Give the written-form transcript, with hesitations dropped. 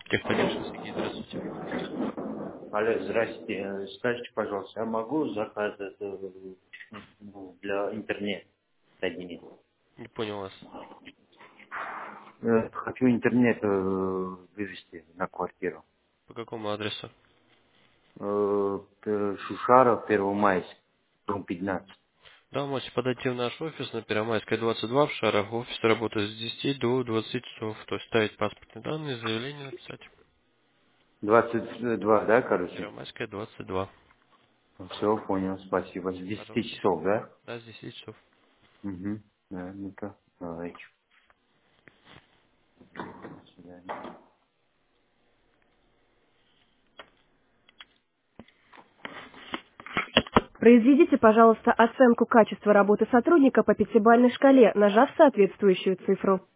Техподдержка, Сергей, здравствуйте. Алло, здрасте. Скажите, пожалуйста, я могу заказать для интернета соединить? Не понял вас. Хочу интернет вывести на квартиру. По какому адресу? Шушаров, Первомайск, дом 15. Да, можете подойти в наш офис на Первомайская, 22 в Шарах. Офис работает с 10 до 20 часов. То есть ставить паспортные данные, заявление написать. 22, да, короче? Первомайская, 22. Все, понял, спасибо. С 10 Пожалуйста. часов, да? Да, с 10 часов. Угу. Да, ну-ка, давайте. До свидания. Произведите, пожалуйста, оценку качества работы сотрудника по пятибалльной шкале, нажав соответствующую цифру.